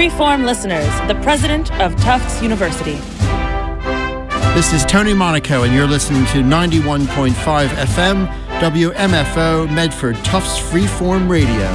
Freeform listeners, the president of Tufts University. This is Tony Monaco, and you're listening to 91.5 FM, WMFO, Medford, Tufts Freeform Radio.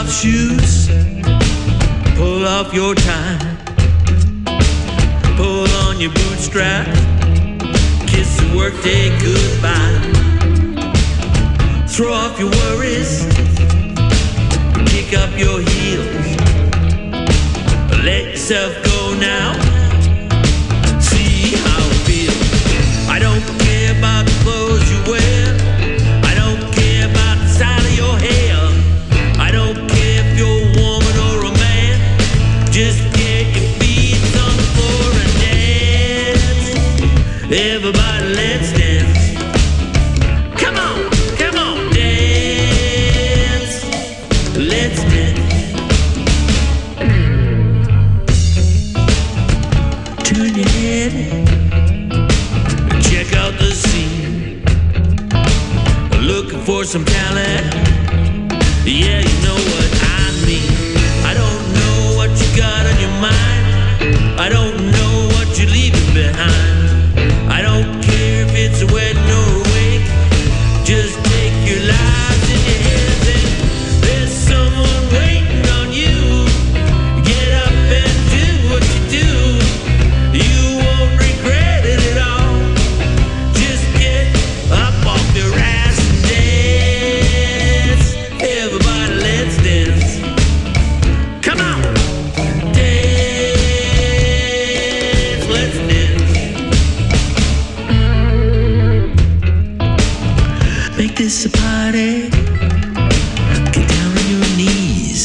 the shoes, pull off your tie, pull on your bootstrap, kiss the workday goodbye. Throw off your worries, kick up your heels, let yourself go now, see how it feels. I don't care about the clothes you wear, I don't care about the style of your hair, I don't care if you're a woman or a man, just get your feet on the floor and dance. Everybody let's dance. Come on, come on, dance. Let's dance. Turn your head, check out the scene. Looking for some talent, yeah, you know what I mean. I don't know what you got on your mind, I don't know what you're leaving behind. I don't care if it's a wedding or a wake, just take your lives in your hands and there's someone waiting on you. Get up and do what you do, you won't regret it at all. Just get up off your ass and dance. Everybody let's dance. Come on, dance, let's dance. Make this a party, get down on your knees,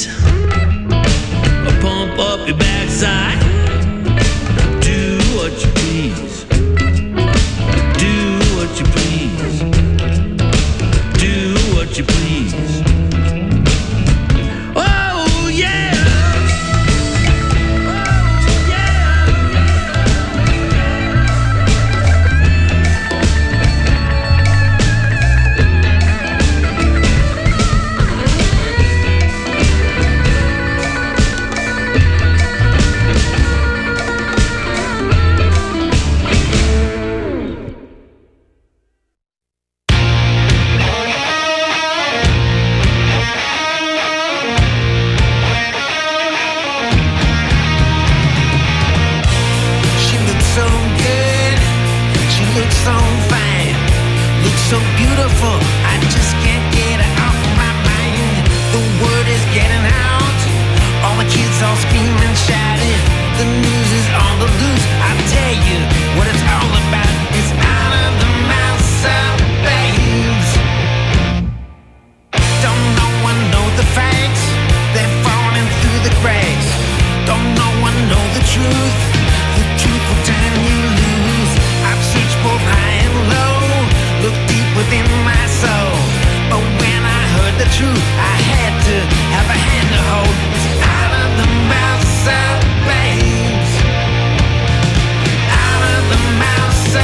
pump up your backside, do what you please, do what you please, do what you please. Oh yeah, oh yeah. She looks so good, she looks so fine, looks so beautiful, I just can't get her off my mind. The word is getting out, all the kids all screaming, shouting, the news is on the loose. I tell you what it's all about, it's out of the mouths of babes. Don't no one know the facts, they're falling through the cracks. Don't no one know the truth will turn you loose. I've searched both high and low, looked deep within my soul, but when I heard the truth, I had to have a hand to hold. It's out of the mouths of babes, out of the mouths of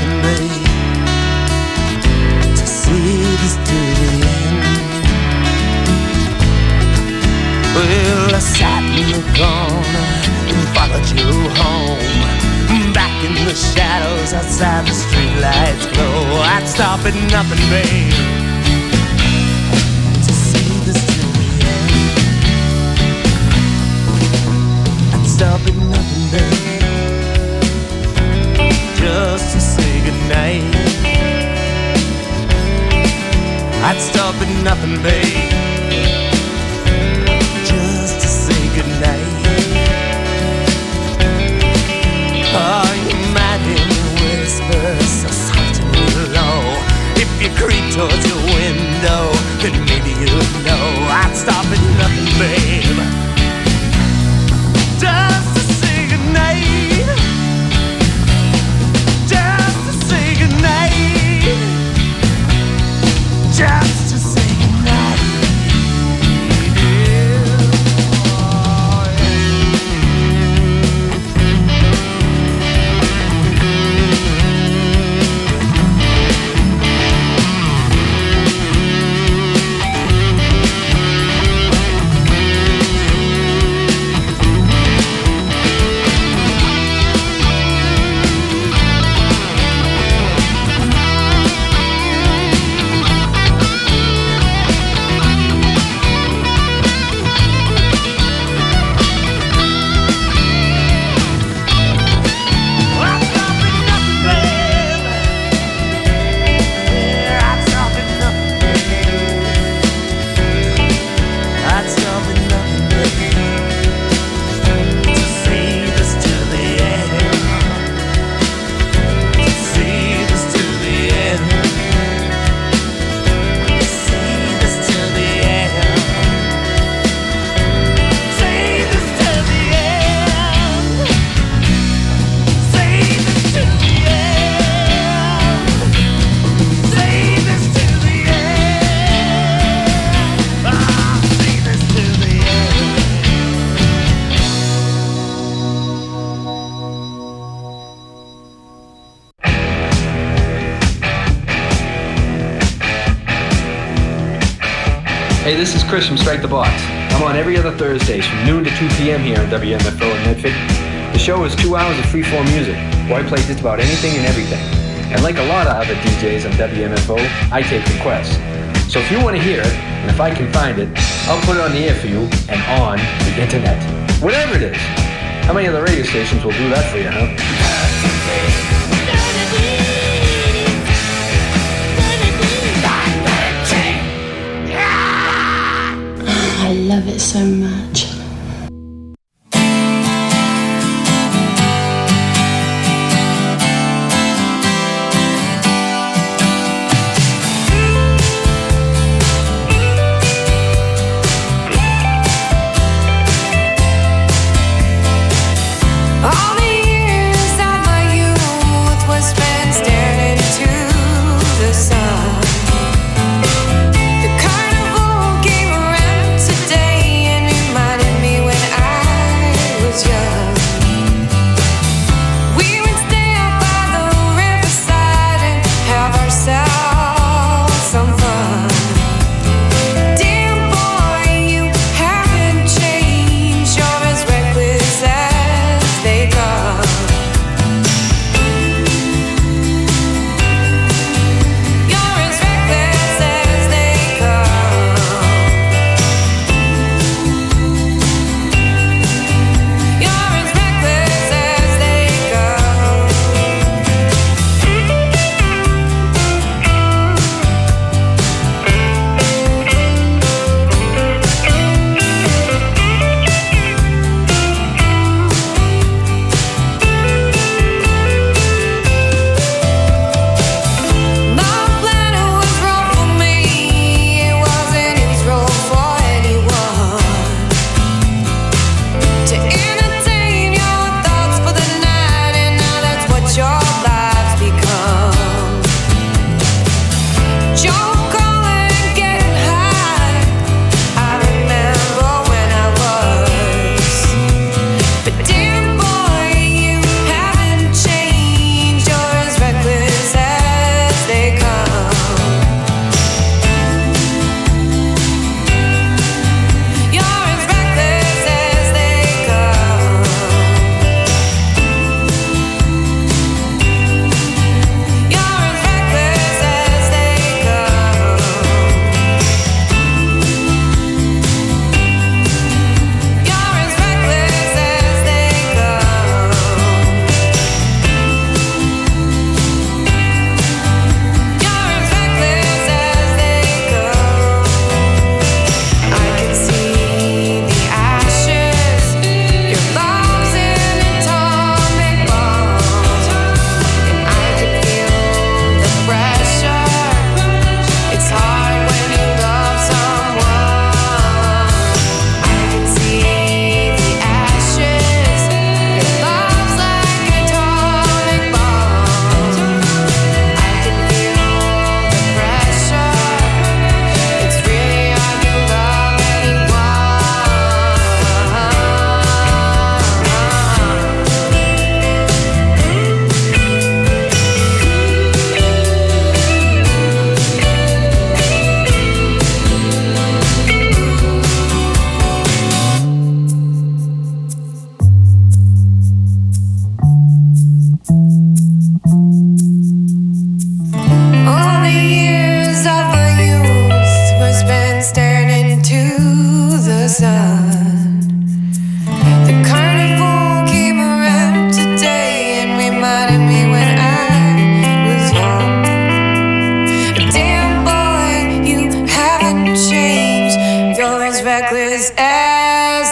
nothing, babe, to see this to the end. Well, I sat in the corner and followed you home. Back in the shadows outside the streetlights glow. I'd stop at nothing, babe, to see this to the end. I'd stop at nothing, babe, just to say goodnight. I'd stop at nothing, babe, just to say goodnight. Oh, you might hear me whisper so soft and low. If you creep towards your window, then maybe you'll know. I'd stop at nothing, babe, just to say goodnight. Just to say goodnight. Just to say goodnight. Hey, this is Chris from Strike the Box. I'm on every other Thursdays from noon to 2 p.m. here on WMFO in Medford. The show is 2 hours of freeform music, where I play just about anything and everything. And like a lot of other DJs on WMFO, I take requests. So if you want to hear it, and if I can find it, I'll put it on the air for you and on the internet. Whatever it is. How many other radio stations will do that for you, huh? I love it so much. The carnival came around today and we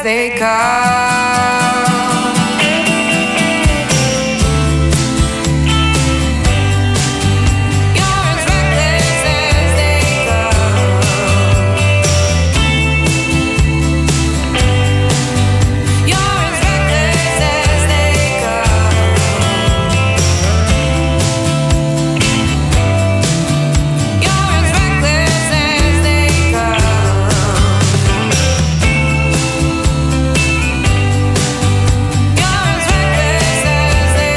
they come. You're as reckless as they come. You're as reckless as they come. You're as reckless as they come. You're as reckless as they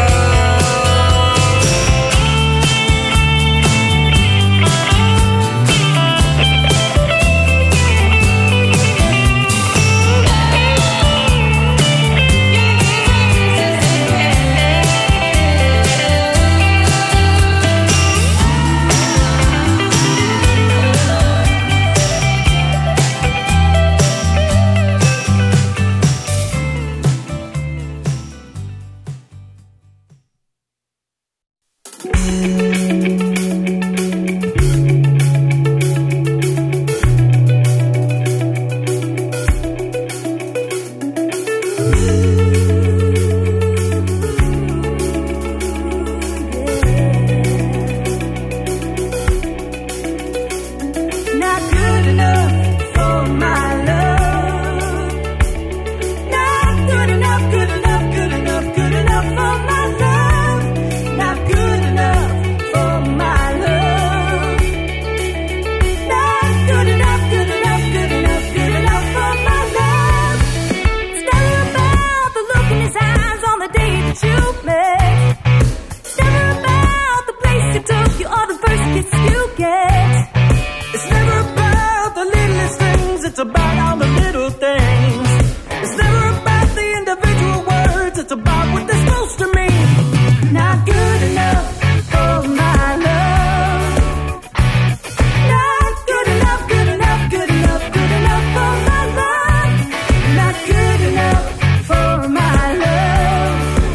Not good enough for my love. Not good enough, good enough, good enough, good enough for my love. Not good enough for my love. Not good enough, good enough, good enough, good enough for my love. It's never about the look in his eyes on the day that you met. It's never about the place you took you or the first kiss you get. It's never about the littlest things, it's about all the little things. It's never about the individual words, it's about what they're supposed to mean. Not good enough for my love. Not good enough, good enough, good enough, good enough for my love. Not good enough for my love.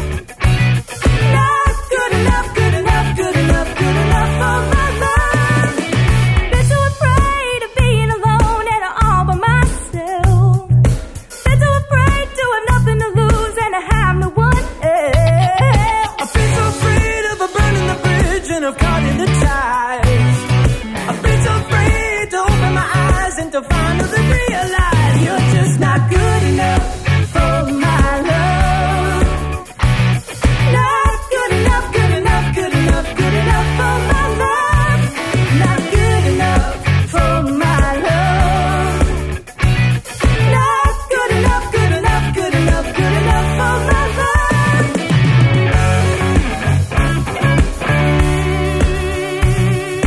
Not good enough, good enough, good enough, good enough for my love. Been so afraid of being alone and all by myself. Been so afraid to have nothing to lose and to have no one else. I've been so afraid of burning the bridge and of caught in the ties. I've been so afraid to open my eyes and to finally realize you're just not good enough for my love. Not good enough, good enough, good enough, good enough for my love. Not good enough for my love. Not good enough, good enough, good enough, good enough for my love.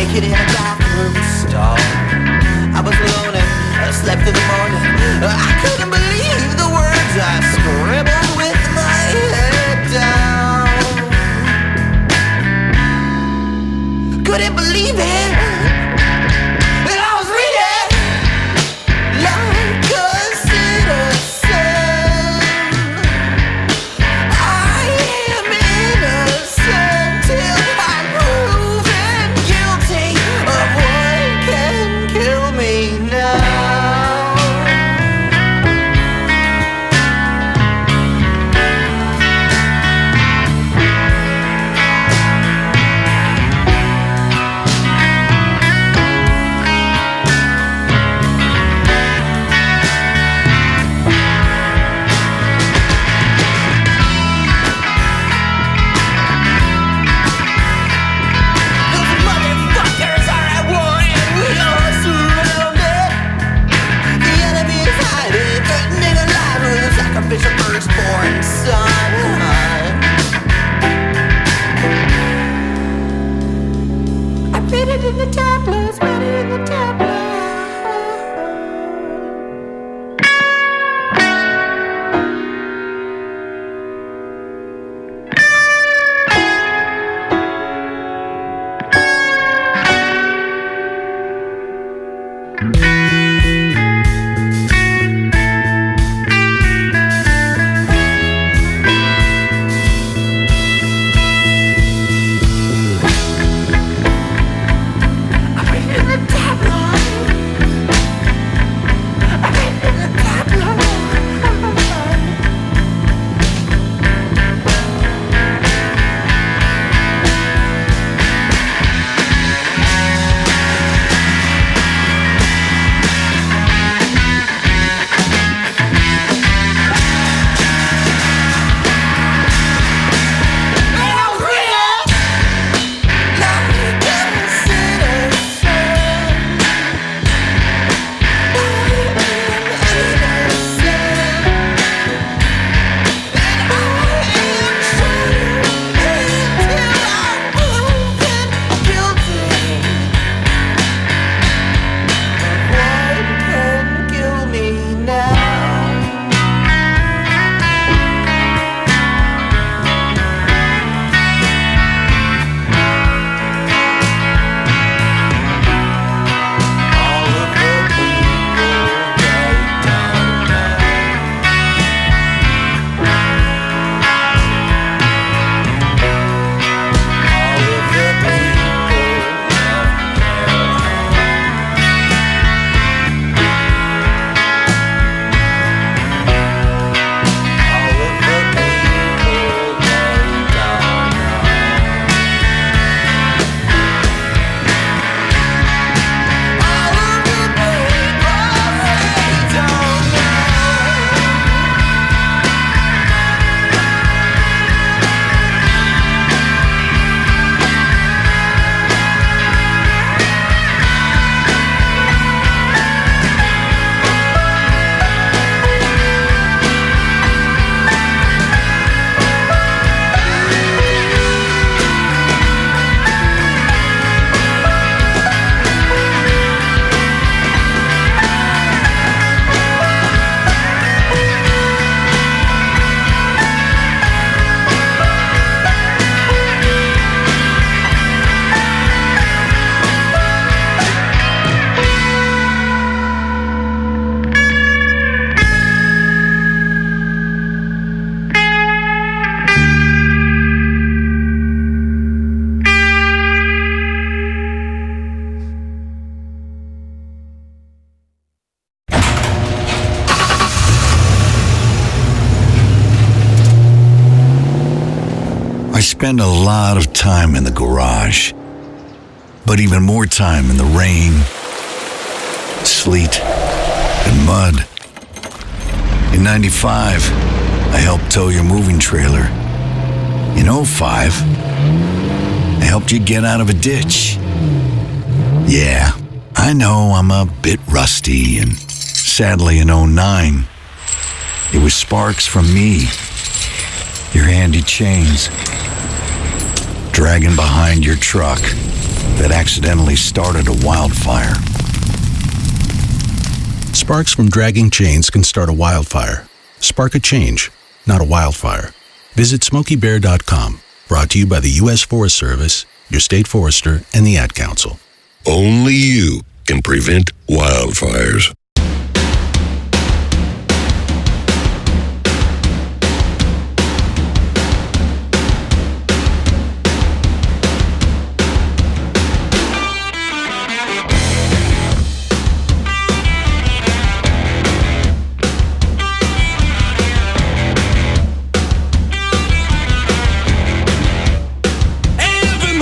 naked in a bathroom stall. I was alone and I slept through the morning. I couldn't believe the words I scribbled with my head down. Couldn't believe it. And I was reading like a citizen. I am innocent till I'm proven guilty of what can kill me now. Those motherfuckers are at war and we are surrounded. The enemy is hiding, threatening our lives with a sacrificial firstborn son. I read it in the tabloids, read it in the tabloids. I read it in the tabloids. I read it in the tabloids. And I was reading like a citizen. I am innocent. And I am true until I'm proven guilty of what can kill me now. All of the people they don't know. All of the people left their All of the people they don't know. All of the people they don't know. I spend a lot of time in the garage, but even more time in the rain, sleet, and mud. In '95, I helped tow your moving trailer. In '05, I helped you get out of a ditch. Yeah, I know I'm a bit rusty, and sadly in '09, it was sparks from me, your handy chains, dragging behind your truck, that accidentally started a wildfire. Sparks from dragging chains can start a wildfire. Spark a change, not a wildfire. Visit SmokeyBear.com. Brought to you by the U.S. Forest Service, your state forester, and the Ad Council. Only you can prevent wildfires.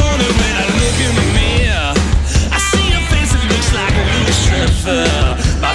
My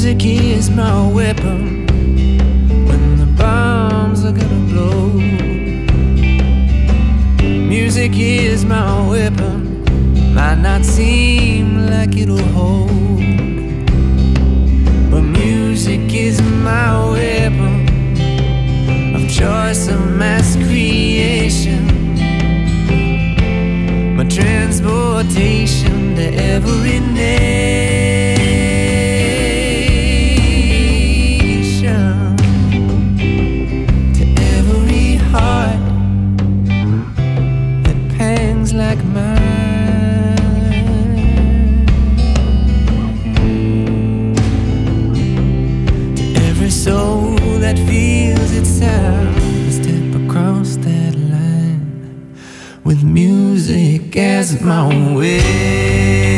Music is my weapon when the bombs are gonna blow. Music is my weapon, might not seem like it'll hold, but music is my weapon of choice, of mass creation, my transportation to every nation, to every heart that pangs like mine, to every soul that feels its sound. Step across that line with music as my way.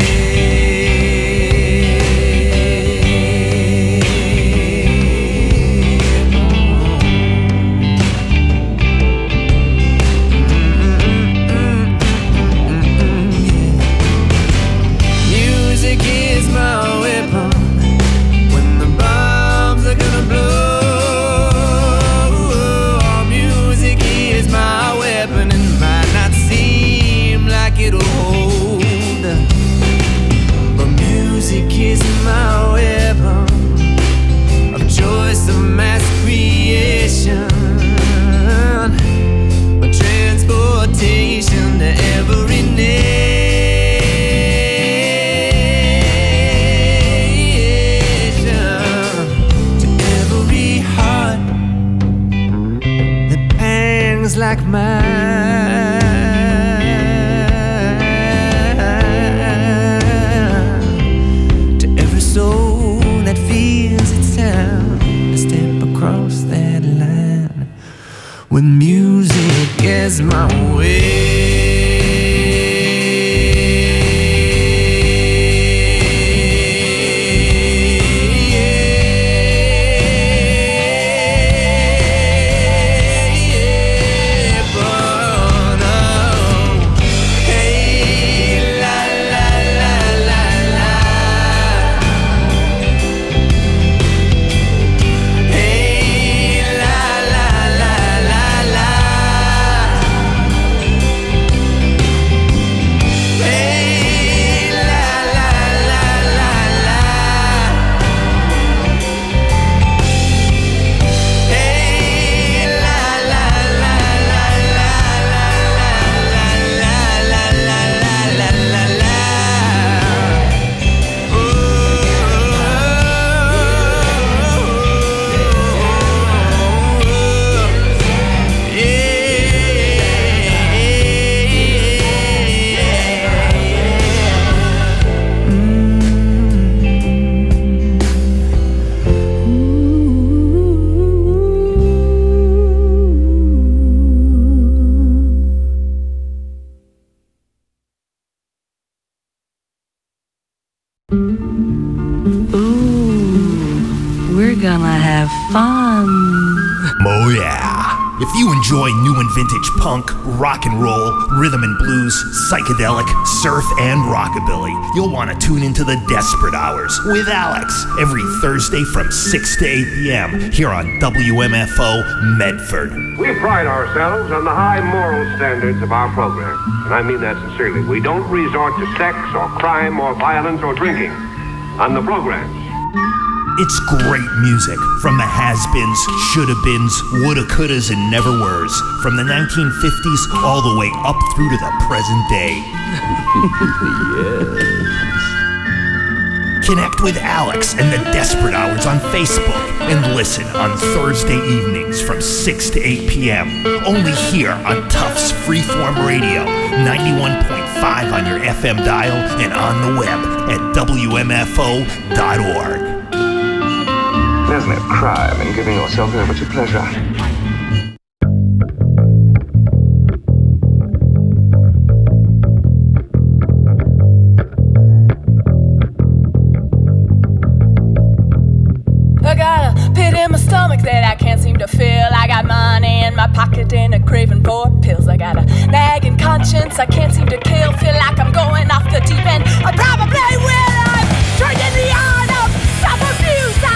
Like mine, to every soul that feels its sound, to step across that line with music as my way. Oh yeah. If you enjoy new and vintage punk, rock and roll, rhythm and blues, psychedelic, surf, and rockabilly, you'll want to tune into the Desperate Hours with Alex every Thursday from 6 to 8 p.m. here on WMFO Medford. We pride ourselves on the high moral standards of our program, and I mean that sincerely. We don't resort to sex or crime or violence or drinking on the programs. It's great music from the has-beens, shoulda-beens, woulda, couldas, and never-weres, from the 1950s all the way up through to the present day. Yes. Connect with Alex and the Desperate Hours on Facebook and listen on Thursday evenings from 6 to 8 p.m. Only here on Tufts Freeform Radio, 91.5 on your FM dial and on the web at WMFO.org. There's no crime in giving yourself over to pleasure. I got a pit in my stomach that I can't seem to fill. I got money in my pocket and a craving for pills. I got a nagging conscience I can't seem to kill. Feel like I'm going off the deep end. I probably will. I'm drinking the art of self-abuse.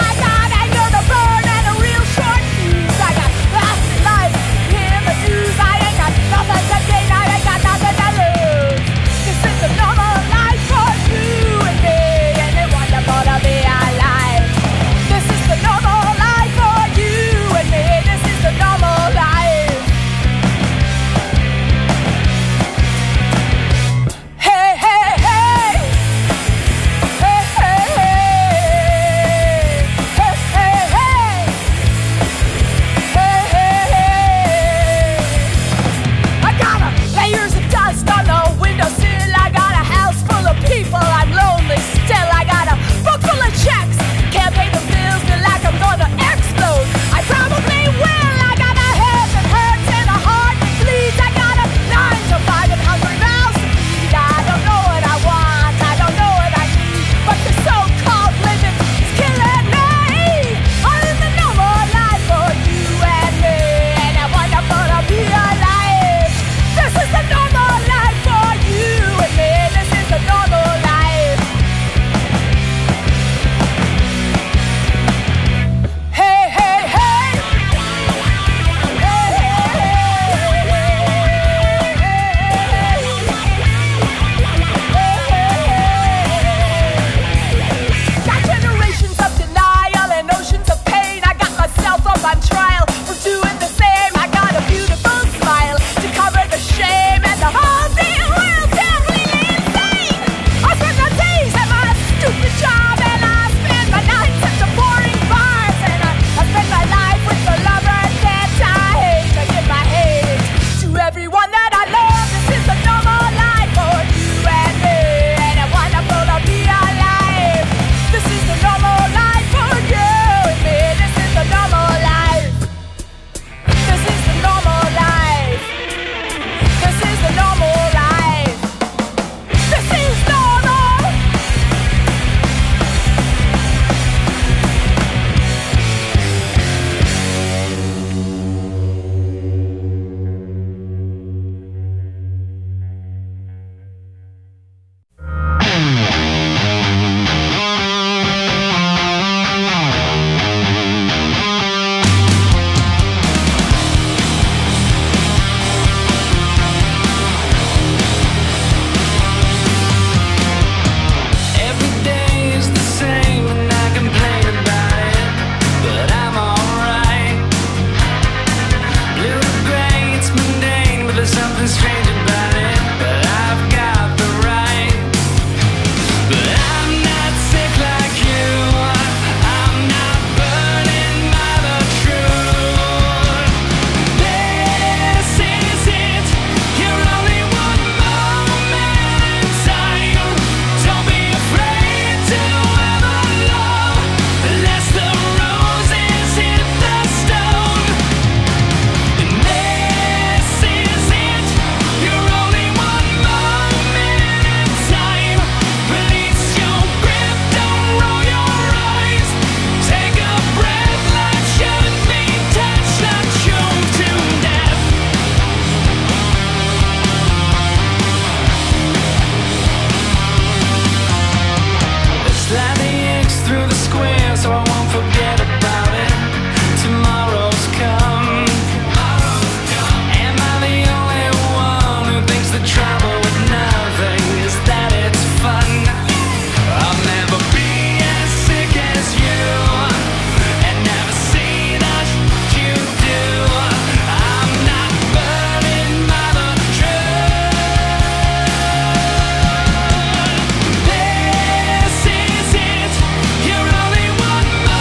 so I won't forget about it. Tomorrow's come. Am I the only one who thinks the trouble with nothing is that it's fun? I'll never be as sick as you, and never see the shit you do. I'm not burning Mother Truth. This is it. You're only one more.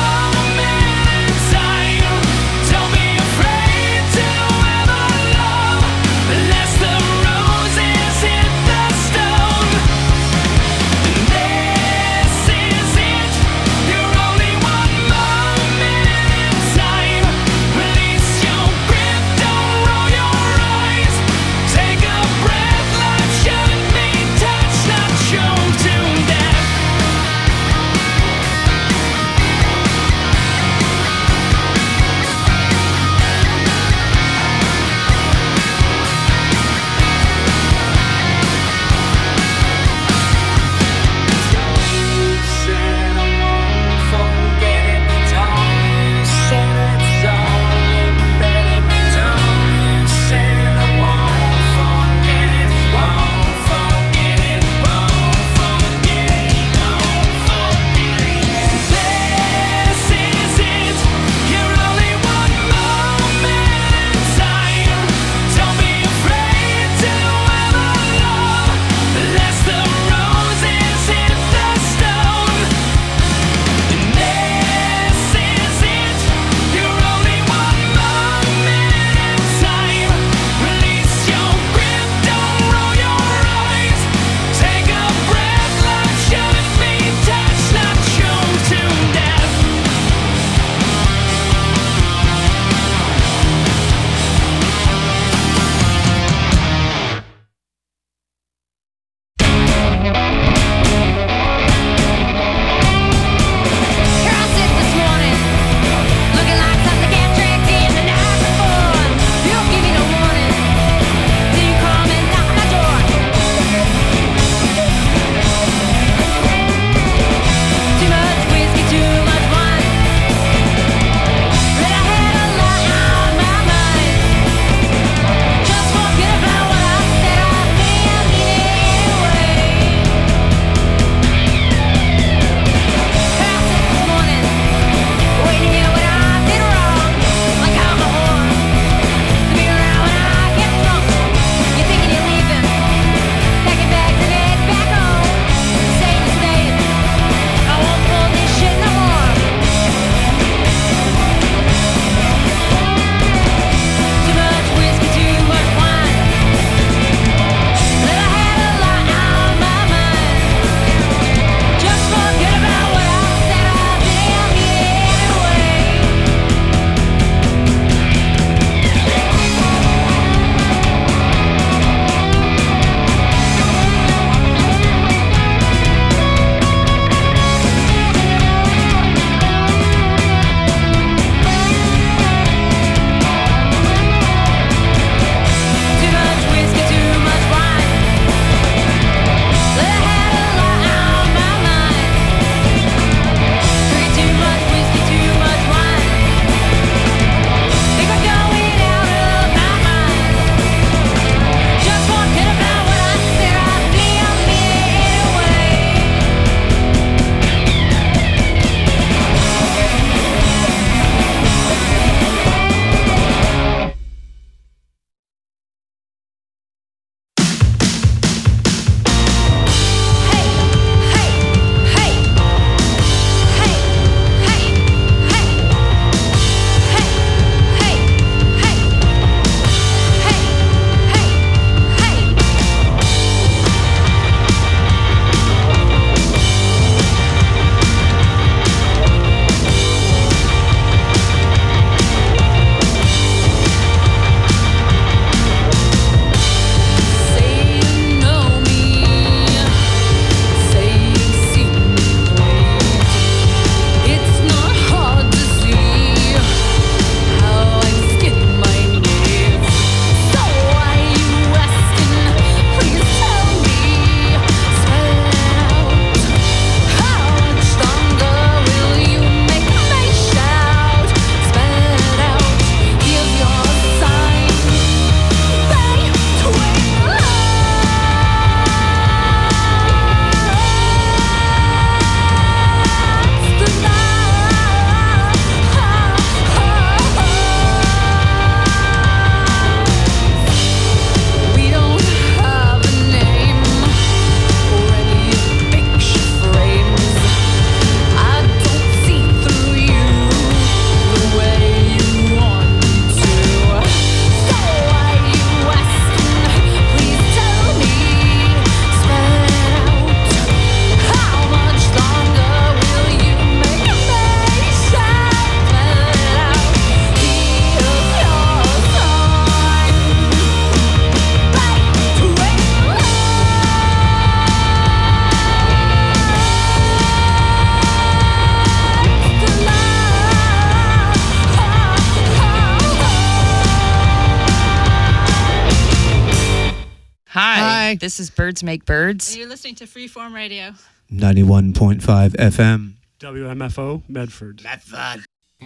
Hi, this is Birds Make Birds. And you're listening to Freeform Radio. 91.5 FM. WMFO, Medford. Medford.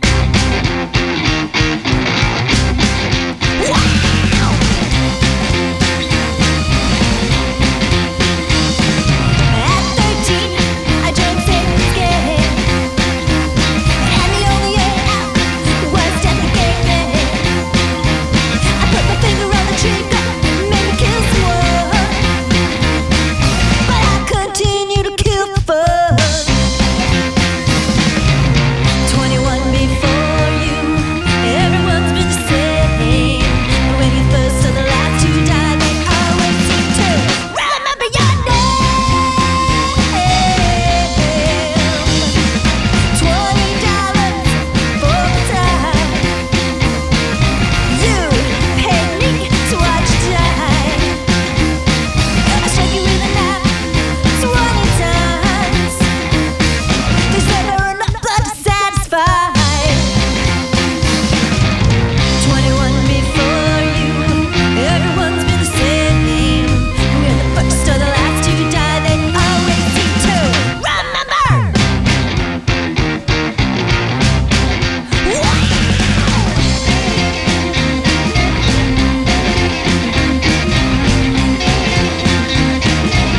Continue to kill for fun. 21 before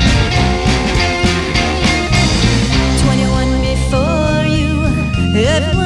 Everyone